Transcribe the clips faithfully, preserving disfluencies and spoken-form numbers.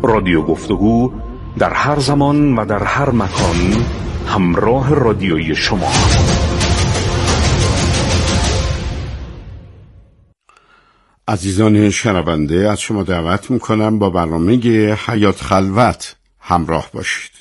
رادیو گفتگو در هر زمان و در هر مکان همراه رادیوی شما. عزیزان شنونده، از شما دعوت میکنم با برنامه حیات خلوت همراه باشید.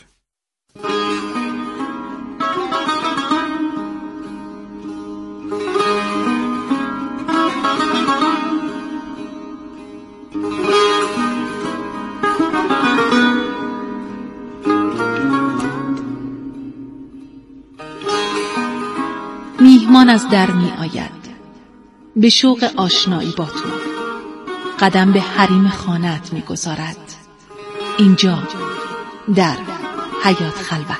میهمان از در می آید به شوق آشنایی با تو، قدم به حریم خانه‌ات می گذارد. اینجا در حیات خلوت.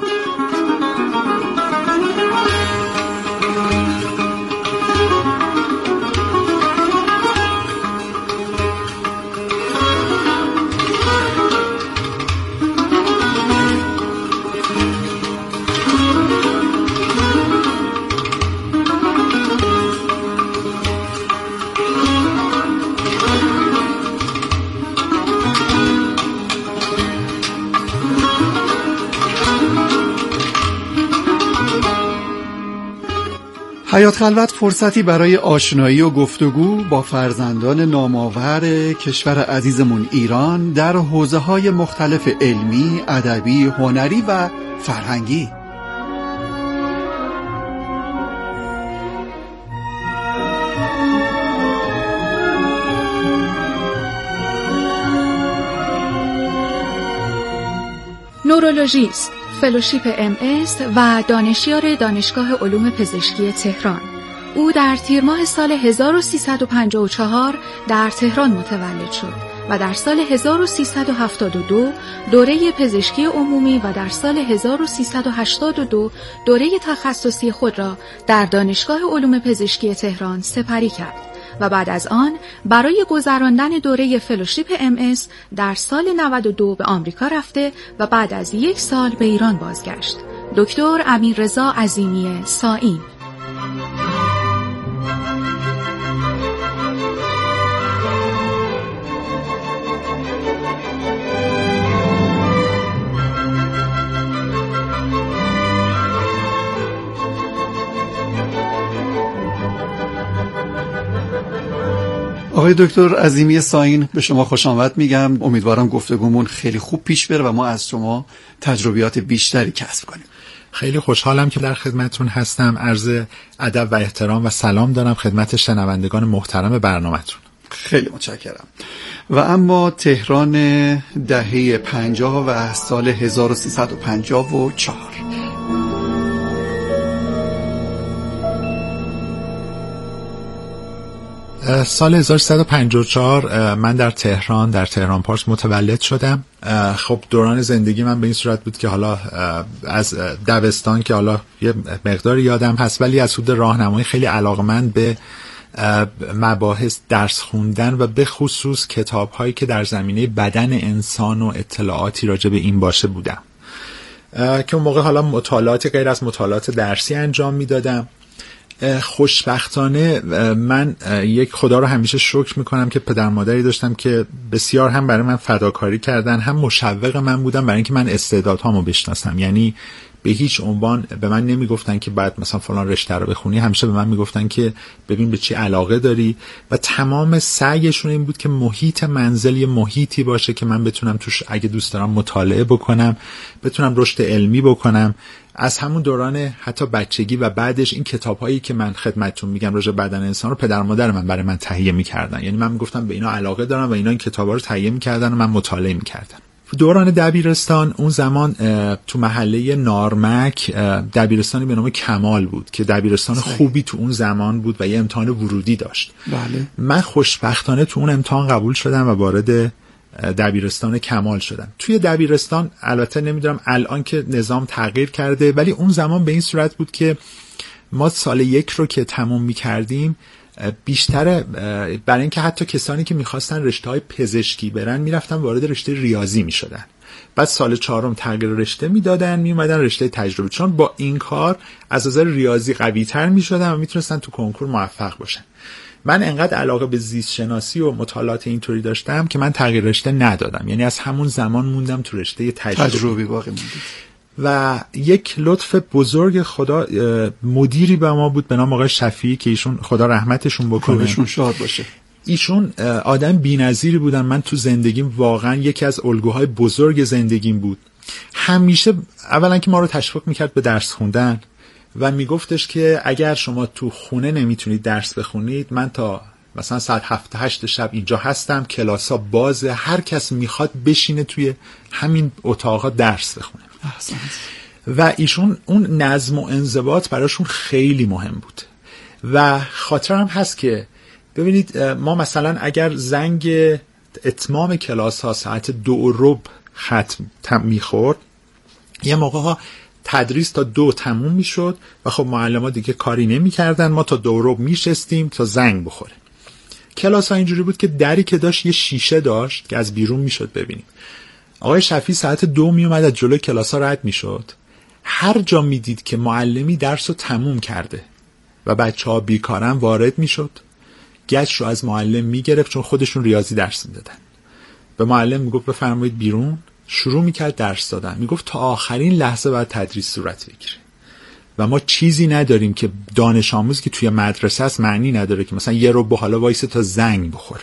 حیات خلوت فرصتی برای آشنایی و گفتگو با فرزندان نامآور کشور عزیزمون ایران در حوزه‌های مختلف علمی، ادبی، هنری و فرهنگی. نورولوژیست، فلوشیپ ام اس و دانشیار دانشگاه علوم پزشکی تهران. او در تیر ماه سال هزار و سیصد و پنجاه و چهار در تهران متولد شد و در سال هزار و سیصد و هفتاد و دو دوره پزشکی عمومی و در سال هزار و سیصد و هشتاد و دو دوره تخصصی خود را در دانشگاه علوم پزشکی تهران سپری کرد و بعد از آن برای گذراندن دوره فلوشیپ ام اس در سال نود و دو به آمریکا رفته و بعد از یک سال به ایران بازگشت. دکتر امیررضا عظیمی سائین. آقای دکتر عظیمی سائین، به شما خوش آمد میگم. امیدوارم گفتگومون خیلی خوب پیش بره و ما از شما تجربیات بیشتری کسب کنیم. خیلی خوشحالم که در خدمتتون هستم. عرض ادب و احترام و سلام دارم خدمت شنوندگان محترم برنامه‌تون. خیلی متشکرم. و اما تهران دهه پنجاه و سال هزار و سیصد و پنجاه و چهار. سال هزار و سیصد و پنجاه و چهار من در تهران در تهران پارس متولد شدم. خب دوران زندگی من به این صورت بود که حالا از دبستان که حالا یه مقداری یادم هست، ولی از حد راهنمایی خیلی علاقمند به مباحث درس خوندن و به خصوص کتاب‌هایی که در زمینه بدن انسان و اطلاعاتی راجع به این باشه بودم که اون موقع حالا مطالعاتی غیر از مطالعات درسی انجام میدادم. خوشبختانه من یک خدا رو همیشه شکر میکنم که پدر مادری داشتم که بسیار هم برای من فداکاری کردن، هم مشوق من بودن برای اینکه من استعدادهامو بشناسم. یعنی به هیچ عنوان به من نمیگفتن که بعد مثلا فلان رشته رو بخونی، همیشه به من میگفتن که ببین به چی علاقه داری و تمام سعیشون این بود که محیط منزل یه محیطی باشه که من بتونم توش اگه دوست دارم مطالعه بکنم، بتونم رشد علمی بکنم. از همون دوران حتی بچگی و بعدش این کتاب‌هایی که من خدمتتون میگم راجع به بدن انسان رو پدر مادر من برای من تهیه می‌کردن. یعنی من میگفتم به اینا علاقه دارم و اینا این کتابا رو تهیه می‌کردن و من مطالعه می‌کردم. دوران دبیرستان اون زمان تو محله نارمک دبیرستانی به نام کمال بود که دبیرستان خوبی تو اون زمان بود و یه امتحان ورودی داشت. بله. من خوشبختانه تو اون امتحان قبول شدم و وارد دبیرستان کمال شدم. توی دبیرستان البته نمیدونم الان که نظام تغییر کرده، ولی اون زمان به این صورت بود که ما سال یک رو که تموم می‌کردیم بیشتر برای اینکه حتی کسانی که میخواستن رشته های پزشکی برن میرفتن وارد رشته ریاضی میشدن، بعد سال چهارم تغییر رشته میدادن میومدن رشته تجربی، چون با این کار از نظر ریاضی قوی تر میشدن و میتونستن تو کنکور موفق باشن. من انقدر علاقه به زیست شناسی و مطالعات اینطوری داشتم که من تغییر رشته ندادم، یعنی از همون زمان موندم تو رشته تجربی, تجربی باقی موندید. و یک لطف بزرگ خدا، مدیری به ما بود به نام آقای شفیعی که ایشون خدا رحمتشون بکنه، ایشون شاد باشه. ایشون آدم بی‌نظیری بودن. من تو زندگیم واقعا یکی از الگوهای بزرگ زندگیم بود. همیشه اولا که ما رو تشویق میکرد به درس خوندن و میگفتش که اگر شما تو خونه نمیتونید درس بخونید، من تا مثلا ساعت هفت هشت شب اینجا هستم، کلاسا بازه، هر کس میخواد بشینه توی همین اتاقا درس بخونه. احسنت. و ایشون اون نظم و انضباط براشون خیلی مهم بود. و خاطرم هست که ببینید ما مثلا اگر زنگ اتمام کلاس ها ساعت دو و ربع ختم میخورد، یه موقع ها تدریس تا دو تموم میشد و خب معلم ها دیگه کاری نمی کردن، ما تا دو و ربع میشستیم تا زنگ بخوره. کلاس ها اینجوری بود که دری که داشت یه شیشه داشت که از بیرون میشد ببینیم. آقای شفیعی ساعت دو می اومد از جلوی کلاس ها رد میشد، هر جا میدید که معلمی درس رو تموم کرده و بچه ها بیکارن وارد میشد، گچ رو از معلم میگرفت چون خودشون ریاضی درس میدادن، به معلم میگفت بفرمایید بیرون، شروع میکرد درس دادن، میگفت تا آخرین لحظه باید تدریس صورت بگیره و ما چیزی نداریم که دانش آموز که توی مدرسه است معنی نداره که مثلا یه رو به حالا وایسه تا زنگ بخوره.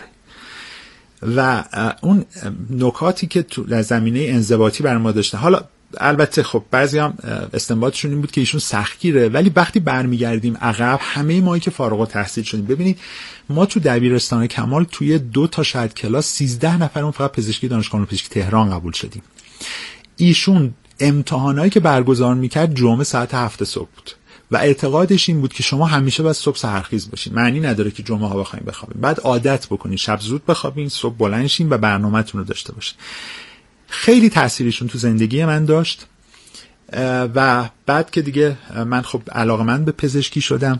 و اون نکاتی که تو زمینه انضباطی برای ما داشته، حالا البته خب بعضی هم استنباطشون این بود که ایشون سختگیره، ولی وقتی برمیگردیم عقب همه مایی که فارغ التحصیل شدیم، ببینید ما تو دبیرستان کمال توی دو تا شاید کلاس سیزده نفرمون فقط پزشکی دانشگاه علوم پزشکی تهران قبول شدیم. ایشون امتحانایی که برگزار میکرد جمعه ساعت هفت صبح بود و اعتقادش این بود که شما همیشه باید صبح سحرخیز باشین، معنی نداره که جمعه ها بخواید بخوابین، بعد عادت بکنین شب زود بخوابین، صبح بلند شین و برنامه‌تون رو داشته باشین. خیلی تأثیرشون تو زندگی من داشت. و بعد که دیگه من خب علاقه‌مند به پزشکی شدم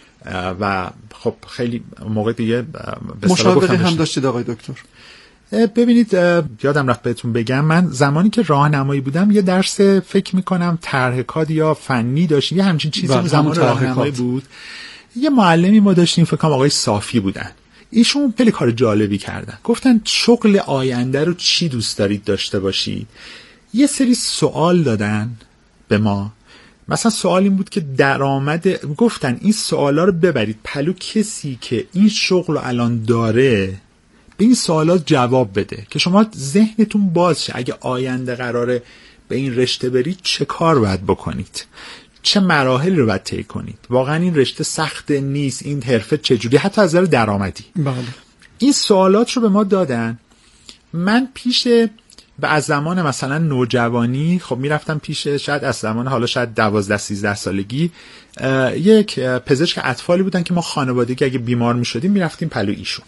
و خب خیلی موقع دیگه مشاوره هم داشتید آقای دکتر؟ ببینید یادم رفت بهتون بگم، من زمانی که راهنمایی بودم یه درس فکر میکنم طرح کاد یا فنی داشتیم، یه همچین چیزی زمان راهنمایی بود. یه معلمی ما داشتیم فکر کنم آقای صافی بودن، ایشون خیلی کار جالبی کردن، گفتن شغل آینده رو چی دوست دارید داشته باشید. یه سری سوال دادن به ما، مثلا سوال این بود که درآمد، گفتن این سوالا رو ببرید پلو کسی که این شغل رو الان داره، به این سوالات جواب بده که شما ذهنتون باز شه، اگه آینده قراره به این رشته برید چه کار باید بکنید، چه مراحلی رو باید طی کنید، واقعا این رشته سخت نیست، این حرفه چجوری، حتی از نظر درآمدی. بله. این سوالات رو به ما دادن. من پیش و از زمان مثلا نوجوانی خب میرفتم پیش، شاید از زمان حالا شاید دوازده سیزده سالگی، یک پزشک اطفالی بودن که ما خانوادگی اگه بیمار میشدیم میرفتیم پلو ایشون.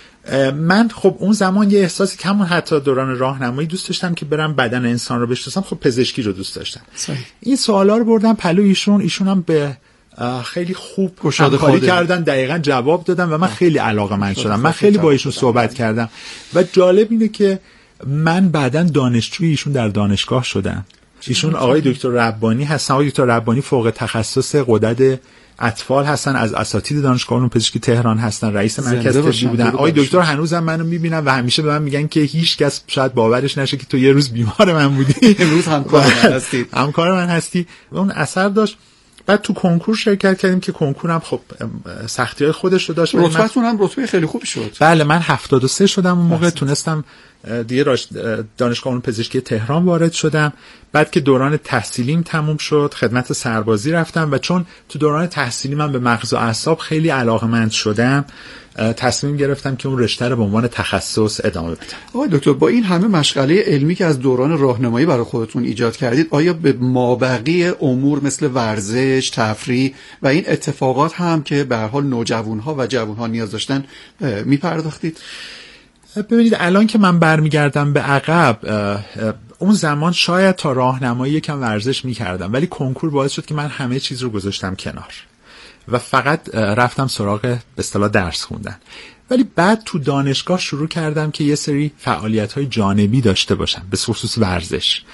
من خب اون زمان یه احساسی که همون حتی دوران راهنمایی دوست داشتم که برم بدن انسان رو بشناسم، خب پزشکی رو دوست داشتم. صحیح. این سوالا رو بردم پلو ایشون، ایشون هم به خیلی خوب همکاری کردن، دقیقاً جواب دادن و من خیلی علاقه‌مند شدم. من خیلی با ایشون صحبت کردم و جالب اینه که من بعداً دانشجوی ایشون در دانشگاه شدم. ایشون آقای دکتر ربانی هستن. آقای دکتر ربانی فوق تخصص غدد اطفال هستن، از اساتید دانشگاه علوم پزشکی تهران هستن، رئیس مرکز طبی بودن. آقای دکتر هنوزم منو میبینن و همیشه به من میگن که هیچ کس شاید باورش نشه که تو یه روز بیمار من بودی، امروز همکار من هستی. همکار من هستی. اون اثر داشت. بعد تو کنکور شرکت کردیم که کنکورم خب سختی‌های خودش رو داشت. رتبه‌تون هم رتبه خیلی خوبی شد. بله من هفتاد و سه شدم اون موقع، تونستم دیگه دانشگاه علوم پزشکی تهران وارد شدم. بعد که دوران تحصیلیم تموم شد خدمت سربازی رفتم و چون تو دوران تحصیلی من به مغز و اعصاب خیلی علاقه‌مند شدم، تصمیم گرفتم که اون رشته رو به عنوان تخصص ادامه بدم. آقای دکتر با این همه مشغله علمی که از دوران راهنمایی برای خودتون ایجاد کردید، آیا به مابقی امور مثل ورزش، تفریح و این اتفاقات هم که به هر حال نوجوان‌ها و جوان‌ها نیاز داشتن می‌پرداختید؟ ببینید الان که من برمیگردم به عقب، اون زمان شاید تا راهنمایی یکم ورزش می‌کردم، ولی کنکور باعث شد که من همه چیز رو گذاشتم کنار و فقط رفتم سراغ به اصطلاح درس خوندن. ولی بعد تو دانشگاه شروع کردم که یه سری فعالیت‌های جانبی داشته باشم، به خصوص ورزش.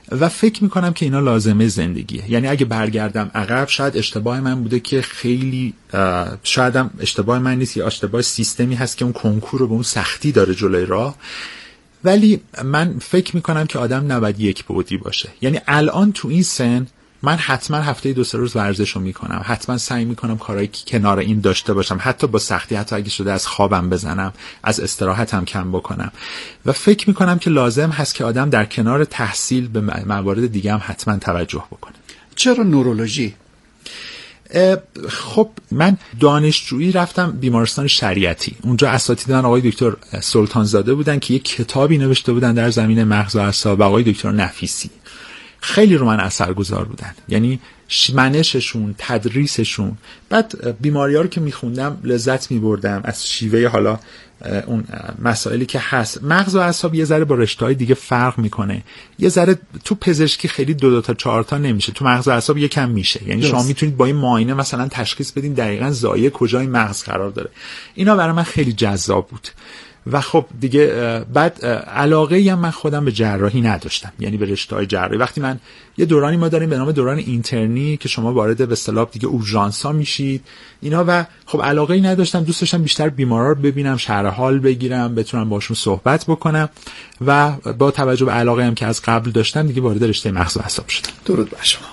و فکر میکنم که اینا لازمه زندگیه. یعنی اگه برگردم عقب شاید اشتباه من بوده که خیلی شایدم اشتباه من نیست یا اشتباه سیستمی هست که اون کنکور رو به اون سختی داره جلوی راه، ولی من فکر میکنم که آدم نباید یک بعدی باشه. یعنی الان تو این سن من حتما هفته دو سه روز ورزش رو میکنم، حتما سعی میکنم کارهایی که کنار این داشته باشم، حتی با سختی، حتی اگه شده از خوابم بزنم، از استراحتم کم بکنم. و فکر میکنم که لازم هست که آدم در کنار تحصیل به موارد دیگه هم حتما توجه بکنه. چرا نورولوژی؟ خب من دانشجویی رفتم بیمارستان شریعتی. اونجا اساتیدان آقای دکتر سلطانزاده بودن که یک کتابی نوشته بودن در زمینه مغز و اعصاب، آقای دکتر نفیسی. خیلی رو من اثرگذار بودن، یعنی منششون، تدریسشون. بعد بیماری‌ها رو که میخوندم لذت میبردم از شیوه حالا اون مسائلی که هست. مغز و اعصاب یه ذره با رشته‌های دیگه فرق میکنه، یه ذره تو پزشکی خیلی دو دو تا چهار تا نمیشه، تو مغز و اعصاب یکم میشه. یعنی شما میتونید با این معاینه مثلا تشخیص بدین دقیقاً زایه کجای مغز قرار داره. اینا برای من خیلی جذاب بود. و خب دیگه بعد علاقه هم من خودم به جراحی نداشتم، یعنی به رشته‌های جراحی. وقتی من یه دورانی ما داریم به نام دوران اینترنی که شما وارد به اصطلاح دیگه اورژانس‌ها میشید اینا، و خب علاقه ای نداشتم، دوست داشتم بیشتر بیمارا رو ببینم، شرح حال بگیرم، بتونم باشون صحبت بکنم. و با توجه به علاقه هم که از قبل داشتم دیگه وارد رشته مغز و اعصاب شدم. درود بر شما.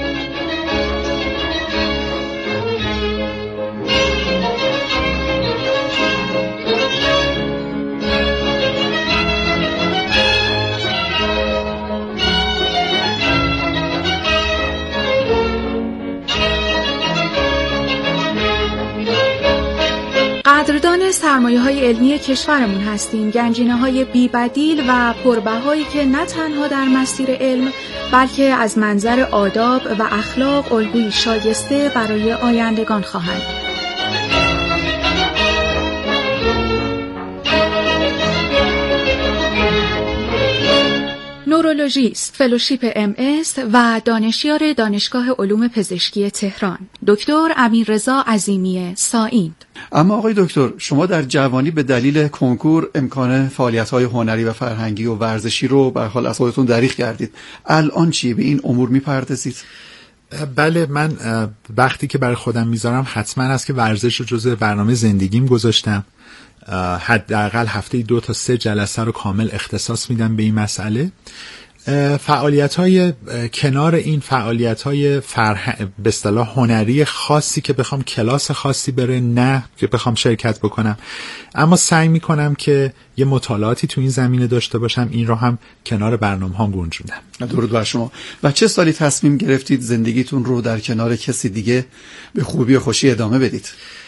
قدردان سرمایه‌های علمی کشورمون هستیم، گنجینه‌های بی‌بدیل و پربهایی که نه تنها در مسیر علم بلکه از منظر آداب و اخلاق الگویی شایسته برای آیندگان خواهند. نورولوژیست، فلوشیپ ام اس و دانشیار دانشگاه علوم پزشکی تهران، دکتر امیررضا عظیمی سائین. اما آقای دکتر، شما در جوانی به دلیل کنکور امکان فعالیت‌های هنری و فرهنگی و ورزشی رو به حال از خودتون دریغ کردید. الان چی به این امور میپردازید؟ بله، من وقتی که برای خودم میذارم حتما هست که ورزش رو جزء برنامه زندگیم گذاشتم. حداقل هفته دو تا سه جلسه رو کامل اختصاص میدم به این مسئله. فعالیت‌های کنار این فعالیت‌های فرهنگ به اصطلاح هنری خاصی که بخوام کلاس خاصی بره، نه که بخوام شرکت بکنم، اما سعی میکنم که یه مطالعاتی تو این زمینه داشته باشم. این رو هم کنار برنامه‌ها گنجوندم. درود بر شما. و چه سالی تصمیم گرفتید زندگیتون رو در کنار کسی دیگه به خوبی و خوشی ادامه بدید؟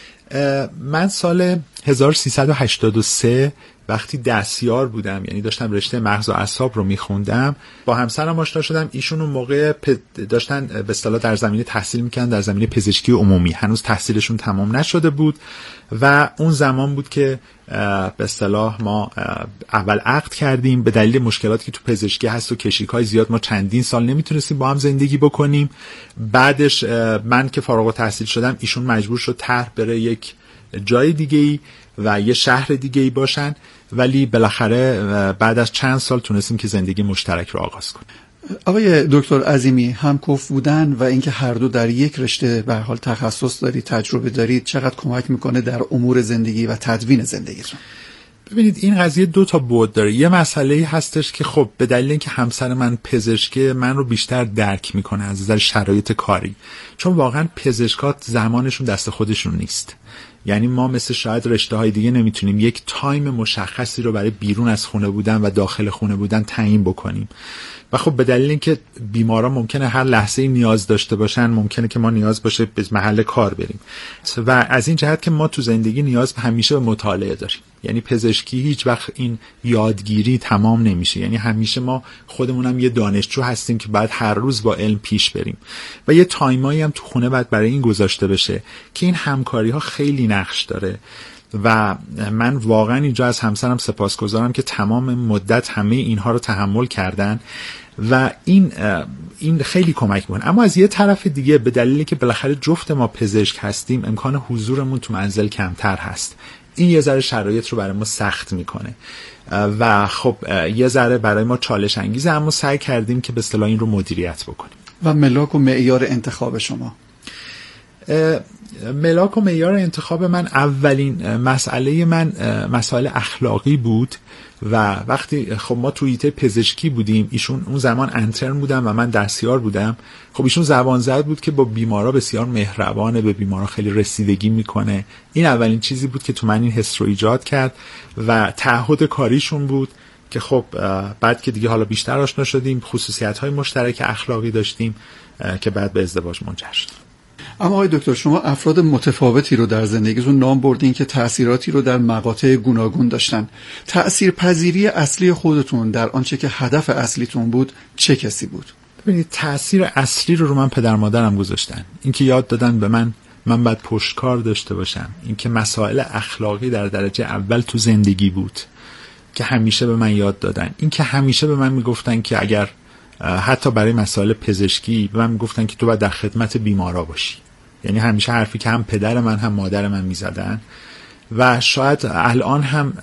من سال هزار و سیصد و هشتاد و سه وقتی دستیار بودم، یعنی داشتم رشته مغز و اعصاب رو میخوندم، با همسرم آشنا شدم. ایشون اون موقع پ... داشتن به اصطلاح در زمینه تحصیل میکردن، در زمینه پزشکی عمومی، هنوز تحصیلشون تمام نشده بود و اون زمان بود که به اصطلاح ما اول عقد کردیم. به دلیل مشکلاتی که تو پزشکی هست و کشیک‌های زیاد ما چندین سال نمیتونستیم با هم زندگی بکنیم. بعدش من که فارغ التحصیل شدم، ایشون مجبور شد طرح بره یک جای دیگه‌ای و یه شهر دیگه‌ای باشن، ولی بالاخره بعد از چند سال تونستیم که زندگی مشترک رو آغاز کنیم. آقای دکتر عظیمی، همکف بودن و اینکه هر دو در یک رشته به حال تخصص دارید، تجربه دارید، چقدر کمک میکنه در امور زندگی و تدوین زندگیتون؟ ببینید، این قضیه دو تا بعد داره. یه مسئله هستش که خب به دلیل اینکه همسر من پزشکه، من رو بیشتر درک میکنه از نظر شرایط کاری، چون واقعا پزشکات زمانشون دست خودشون نیست. یعنی ما مثل شاید رشته های دیگه نمیتونیم یک تایم مشخصی رو برای بیرون از خونه بودن و داخل خونه بودن تعیین بکنیم. و خب به دلیل اینکه بیمارا ممکنه هر لحظه نیاز داشته باشن، ممکنه که ما نیاز باشه به محل کار بریم و از این جهت که ما تو زندگی نیاز همیشه به مطالعه داریم. یعنی پزشکی هیچ وقت این یادگیری تمام نمیشه، یعنی همیشه ما خودمونم یه دانشجو هستیم که باید هر روز با علم پیش بریم و یه تایمایی هم تو خونه باید برای این گذاشته بشه که این همکاری ها خیلی نقش داره. و من واقعا اینجا از همسرم سپاسگزارم که تمام مدت همه اینها رو تحمل کردن و این این خیلی کمک میکنه. اما از یه طرف دیگه به دلیلی که بالاخره جفت ما پزشک هستیم، امکان حضورمون تو منزل کمتر هست. این یه ذره شرایط رو برای ما سخت میکنه و خب یه ذره برای ما چالش انگیزه، اما سعی کردیم که به اصطلاح این رو مدیریت بکنیم. و ملاک و معیار انتخاب شما؟ ملاک و معیار انتخاب من، اولین مسئله من مسائل اخلاقی بود و وقتی خب ما توی ایته پزشکی بودیم، ایشون اون زمان انترن بودم و من دستیار بودم، خب ایشون زبان زد بود که با بیمارا بسیار مهربانه، به بیمارا خیلی رسیدگی میکنه. این اولین چیزی بود که تو من این حس رو ایجاد کرد و تعهد کاریشون بود که خب بعد که دیگه حالا بیشتر آشنا شدیم، خصوصیت‌های مشترک اخلاقی داشتیم که بعد به ازدواج منجر شد. اما آقای دکتر، شما افراد متفاوتی رو در زندگیتون نام بردین که تأثیراتی رو در مقاطع گوناگون داشتن. تأثیرپذیری اصلی خودتون در آنچه که هدف اصلیتون بود چه کسی بود؟ ببینید، تأثیر اصلی رو رو من پدر مادرم گذاشتن. اینکه یاد دادن به من من باید پشتکار داشته باشم، اینکه مسائل اخلاقی در درجه اول تو زندگی بود که همیشه به من یاد دادن. اینکه همیشه به من میگفتن که اگر حتی برای مسائل پزشکی به من میگفتن که تو باید در خدمت بیمارا باشی. یعنی همیشه حرفی که هم پدر من هم مادر من میزدن و شاید الان هم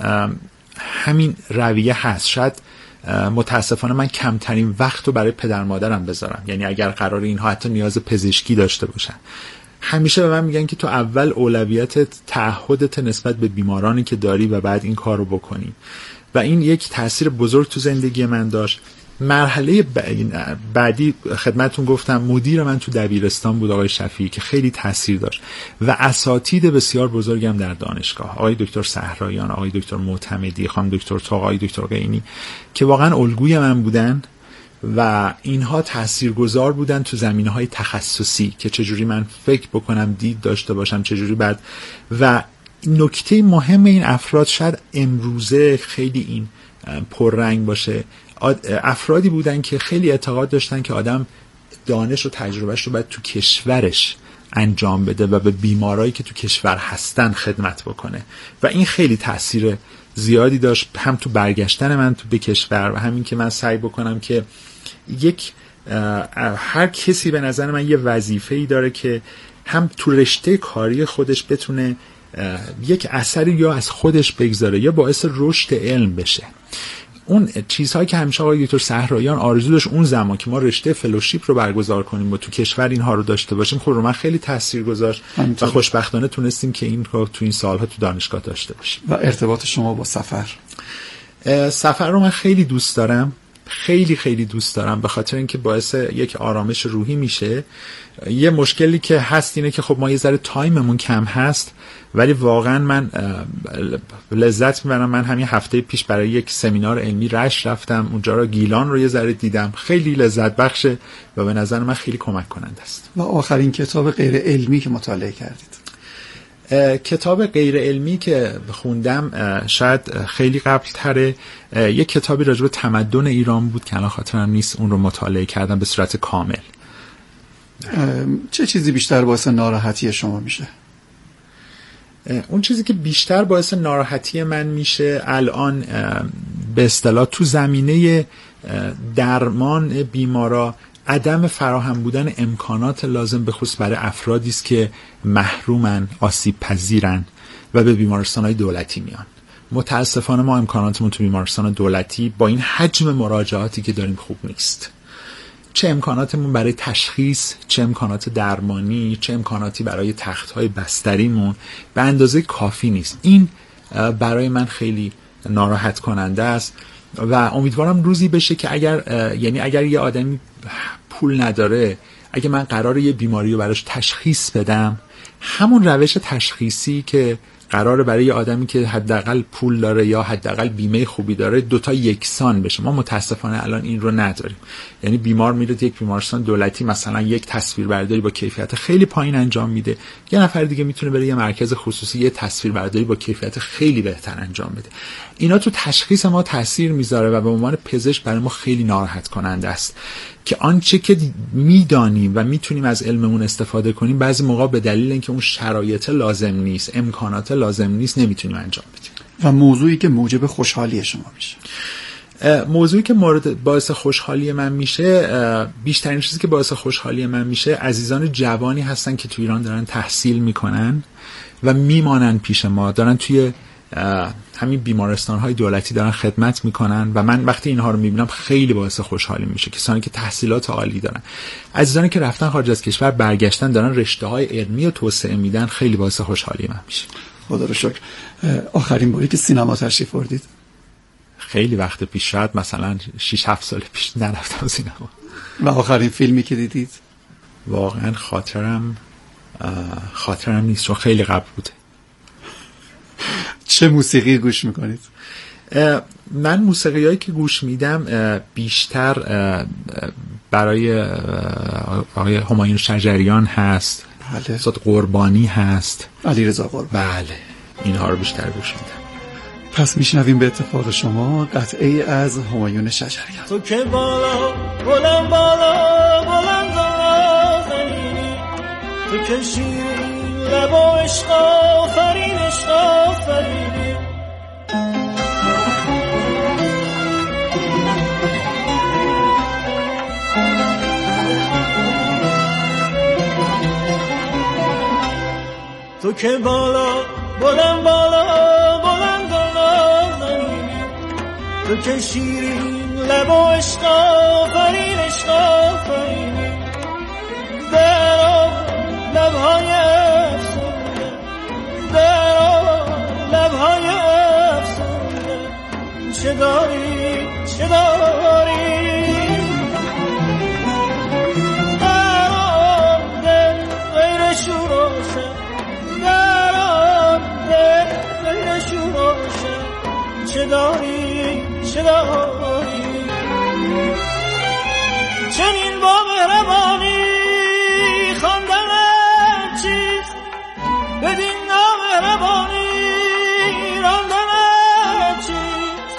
همین رویه هست. شاید متاسفانه من کمترین وقت رو برای پدر مادرم بذارم، یعنی اگر قرار اینها حتی نیاز پزشکی داشته باشن، همیشه به من میگن که تو اول اولویت تعهدت نسبت به بیمارانی که داری و بعد این کار رو بکنی و این یک تأثیر بزرگ تو زندگی من داشت. مرحله بعدی خدمتون گفتم مدیر من تو دبیرستان بود، آقای شفیعی، که خیلی تاثیر داشت و اساتید بسیار بزرگم در دانشگاه، آقای دکتر صحرایان، آقای دکتر معتمدی، خانم دکتر طاق، آقای دکتر قینی، که واقعا الگوی من بودن و اینها تاثیرگذار بودن تو زمینه‌های تخصصی که چجوری من فکر بکنم، دید داشته باشم، چجوری بعد. و نکته مهم این افراد شاید امروزه خیلی این پررنگ باشه، افرادی بودن که خیلی اعتقاد داشتن که آدم دانش و تجربهش رو باید تو کشورش انجام بده و به بیمارایی که تو کشور هستن خدمت بکنه و این خیلی تأثیر زیادی داشت، هم تو برگشتن من تو به کشور و همین که من سعی بکنم که یک هر کسی به نظر من یه وظیفه‌ای داره که هم تو رشته کاری خودش بتونه یک اثری یا از خودش بگذاره یا باعث رشد علم بشه. اون چیزهایی که همیشه آقای دکتر صحرایان آرزو داشت اون زمان که ما رشته فلوشیپ رو برگزار کنیم و تو کشور اینها رو داشته باشیم، خب رو من خیلی تاثیر گذاشت و خوشبختانه تونستیم که این رو تو این سالها تو دانشگاه داشته باشیم. و ارتباط شما با سفر؟ سفر رو من خیلی دوست دارم، خیلی خیلی دوست دارم، به خاطر اینکه باعث یک آرامش روحی میشه. یه مشکلی که هست اینه که خب ما یه ذره تایممون کم هست، ولی واقعا من لذت میبرم. من همین هفته پیش برای یک سمینار علمی رشت رفتم، اونجا رو گیلان رو یه ذره دیدم، خیلی لذت بخشه و به نظر من خیلی کمک کننده است. و آخرین کتاب غیر علمی که مطالعه کردید؟ کتاب غیر علمی که خوندم شاید خیلی قبل تره، یک کتابی راجع به تمدن ایران بود که الان خاطرم نیست، اون رو مطالعه کردم به صورت کامل. چه چیزی بیشتر باعث ناراحتی شما میشه؟ اون چیزی که بیشتر باعث ناراحتی من میشه الان به اصطلاح تو زمینه درمان بیمارا عدم فراهم بودن امکانات لازم، به خصوص برای افرادی است که محرومن، آسیب پذیرن و به بیمارستان‌های دولتی میان. متاسفانه ما امکاناتمون تو بیمارستان دولتی با این حجم مراجعاتی که داریم خوب نیست. چه امکاناتمون برای تشخیص، چه امکانات درمانی، چه امکاناتی برای تخت‌های بستریمون به اندازه کافی نیست. این برای من خیلی ناراحت کننده است و امیدوارم روزی بشه که اگر یعنی اگر یه آدمی پول نداره، اگه من قراره یه بیماری رو براش تشخیص بدم، همون روش تشخیصی که قراره برای یه آدمی که حداقل پول داره یا حداقل بیمه خوبی داره دوتا یکسان بشه. ما متاسفانه الان این رو نداریم. یعنی بیمار میره یک بیمارستان دولتی مثلا یک تصویربرداری با کیفیت خیلی پایین انجام میده، یه نفر دیگه میتونه بره یه مرکز خصوصی یه تصویربرداری با کیفیت خیلی بهتر انجام بده. اینا تو تشخیص ما تاثیر میذاره و به عنوان پزشک برای ما خیلی ناراحت کننده است که آنچه که میدانیم و میتونیم از علممون استفاده کنیم بعضی موقع به دلیل اینکه اون شرایط لازم نیست، امکانات لازم نیست، نمیتونیم انجام بدیم. و موضوعی که موجب خوشحالی شما میشه؟ موضوعی که مورد باعث خوشحالی من میشه، بیشترین چیزی که باعث خوشحالی من میشه عزیزان جوانی هستن که تو ایران دارن تحصیل میکنن و میمانن پیش ما، دارن توی همین بیمارستان‌های دولتی دارن خدمت میکنن و من وقتی اینها رو میبینم خیلی باعث خوشحالی میشه. کسانی که تحصیلات عالی دارن، عزیزانی که رفتن خارج از کشور برگشتن دارن رشته‌های علمی رو توسعه میدن، خیلی باعث خوشحالی من میشه. خدا رو شکر. آخرین باری که سینما تشریف بردید؟ خیلی وقت پیش، شاید مثلا شش هفت سال پیش نرفتم سینما. و آخرین فیلمی که دیدید؟ واقعا خاطرم خاطرم نیست چون خیلی قبل بوده. چه موسیقی گوش میکنید؟ من موسیقی هایی که گوش میدم بیشتر برای آقای همایون شجریان هست، بله. استاد قربانی هست، علیرضا قربانی، بله، اینها رو بیشتر گوش میدم. پس میشنویم به اتفاق شما قطعه از همایون شجریان. تو که بالا بلند بالا بلند آفرینی، تو که شیرین لب و عشق آفرین عشق آفرینی، تو که بالا بلند بالا بلند آفرینی، تو که شیرین لب و عشق آفرین عشق آفرینی، در لبهای افسونده، در لبهای افسونده، چه داری چه داری، در آن دل غیر شوروشه، در آن دل غیر شوروشه، چه داری چه داری، چنین با مهربانی خواندن چیست، بدین نامهربانی راندن چیست،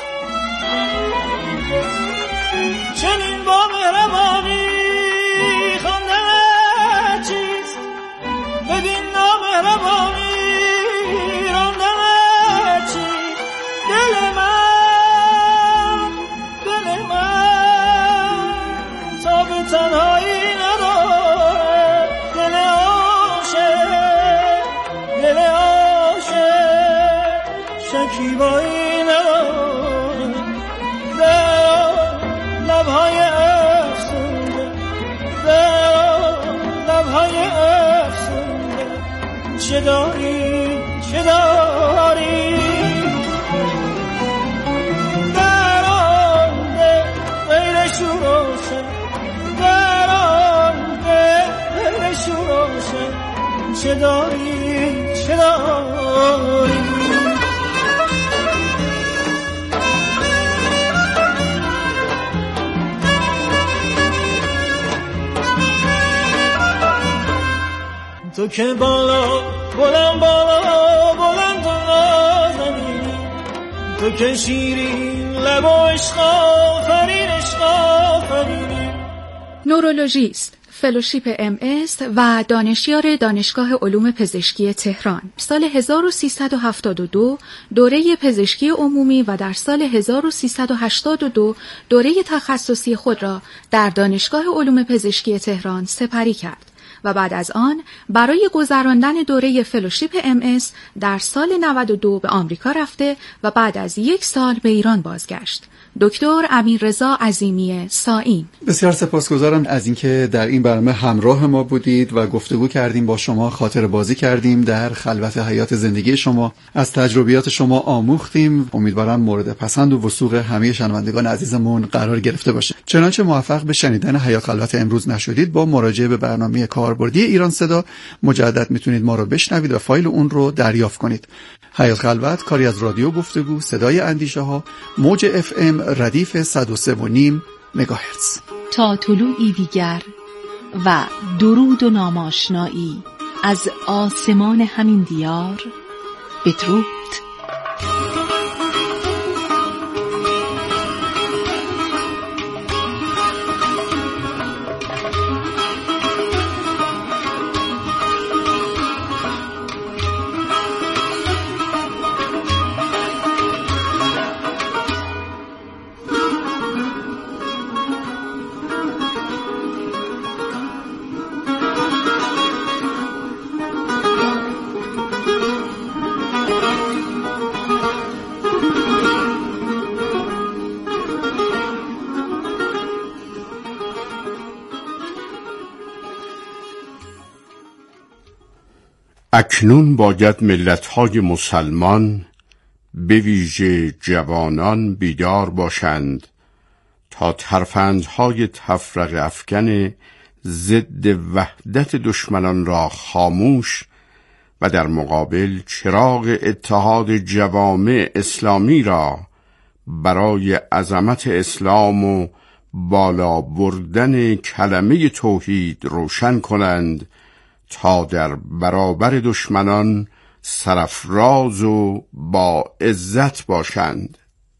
چنین با مهربانی خواندن چیست، بدین نامهربانی راندن چیست، دل من دل من تا به تنهایی نداره، دل عاشق دل عاشق شکیبایی نداره، در لبهای افسونده، در لبهای افسونده، چه داری چه داری، در آن دل غیر شوروشه، در آن دل غیر شوروشه، چه داری چه داری. تو که بالا بلند بالا بلند نازنینی، تو که شیرین لب و عشق آفرین عشق آفرینی. نورولوژیست، فلوشیپ ام اس و دانشیار دانشگاه علوم پزشکی تهران. سال هزار و سیصد و هفتاد و دو دوره پزشکی عمومی و در سال هزار و سیصد و هشتاد و دو دوره تخصصی خود را در دانشگاه علوم پزشکی تهران سپری کرد و بعد از آن برای گذراندن دوره فلوشیپ ام اس در سال نود و دو به آمریکا رفته و بعد از یک سال به ایران بازگشت. دکتر امیررضا عظیمی سائین. بسیار سپاسگزارم از اینکه در این برنامه همراه ما بودید و گفتگو کردیم با شما، خاطره بازی کردیم در خلوت حیات زندگی شما، از تجربیات شما آموختیم. امیدوارم مورد پسند و وثوق همه شنوندگان عزیزمون قرار گرفته باشه. چنانچه موفق به شنیدن حیات خلوت امروز نشدید، با مراجعه به برنامه کاربردی ایران صدا مجدد میتونید ما رو بشنوید و فایل اون رو دریافت کنید. حیات خلوت کاری از رادیو گفتگو صدای اندیشه ها، موج اف ام ردیف صد و سه و نیم مگاهرتز. تا طلوعی دیگر و درود و ناماشنایی از آسمان همین دیار، بدرود. اکنون باید ملت‌های مسلمان به ویژه جوانان بیدار باشند تا ترفندهای تفرقه افکن ضد وحدت دشمنان را خاموش و در مقابل چراغ اتحاد جوامع اسلامی را برای عظمت اسلام و بالا بردن کلمه توحید روشن کنند تا در برابر دشمنان سرافراز و با عزت باشند.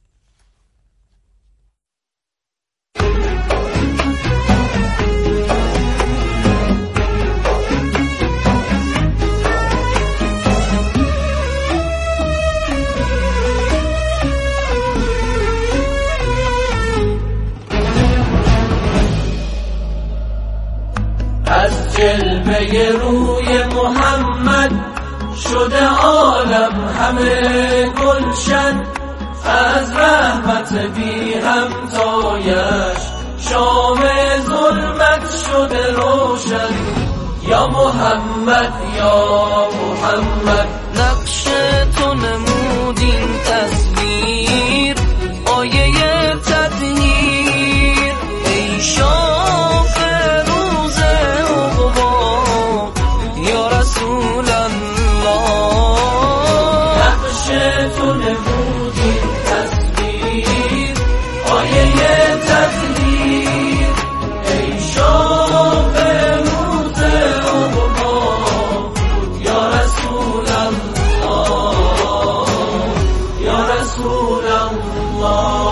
از جلوه روی محمد شده عالم همه گلشن، از رحمت بی همتایش شام ظلمت شده روشن. یا محمد یا محمد نقش تو نمودین تصویر آیه تطهیر، ای شاف روز عقبا یا رسول الله. نقش تو نمودین تصویر آیه تطهیر، ای شاف روز عقبا یا رسول الله یا رسول الله.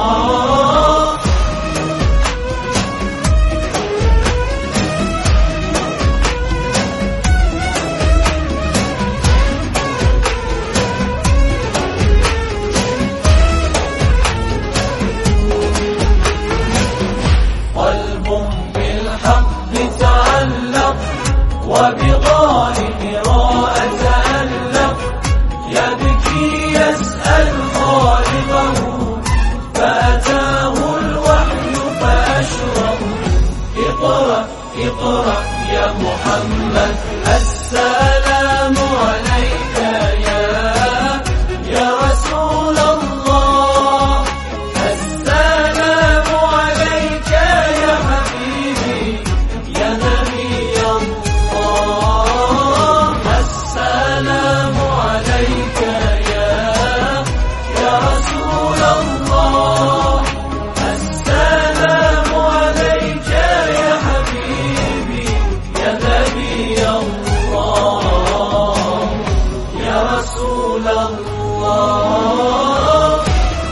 قلب بالحق تعلق وبظالم راء تألق، يبكي يسأل خالقه فأتاه الوحي فأشرق. اقرأ اقرأ يا محمد السلام عليك يا يا رسول الله، السلام عليك يا حبيبي يا نبي الله، السلام عليك يا يا رسول الله، السلام عليك يا حبيبي يا نبي الله يا رسول الله.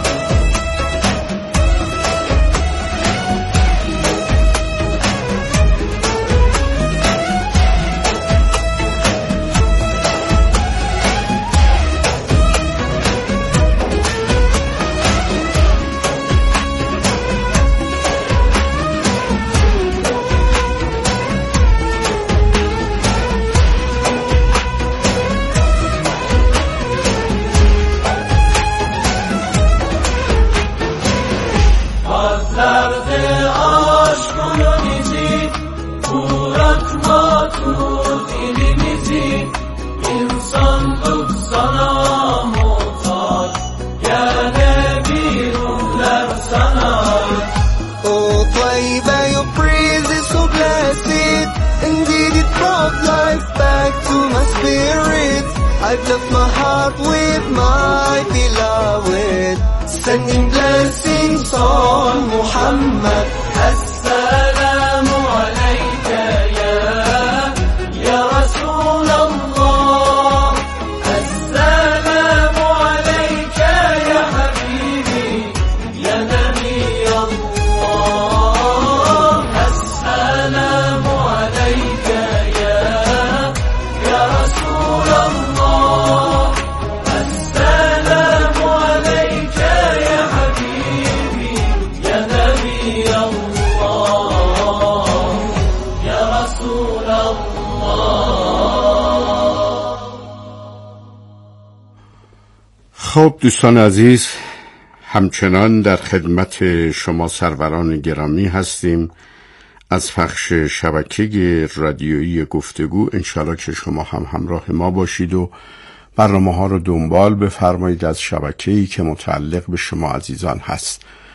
زرد aşkını bizi bırakma tut elimizi, insanlık sana muhtaç, gene bir ruhlar sana. Oh, Taiba, your praise is so blessed. Indeed, it brought life back to my spirit. I've left my heart with my beloved, sending blessings on Muhammad. Assalamu alayka ya ya Rasul Allah, Assalamu alayka ya Habibi ya Nabi Allah, Assalamu alayka ya ya Rasul Allah, Assalamu alayka ya Habibi ya Nabi Allah ya Rasul Allah. خب دوستان عزیز، همچنان در خدمت شما سروران گرامی هستیم از پخش شبکه رادیویی گفتگو. انشالله که شما هم همراه ما باشید و برنامه ها رو دنبال بفرمایید از شبکه‌ای که متعلق به شما عزیزان هست.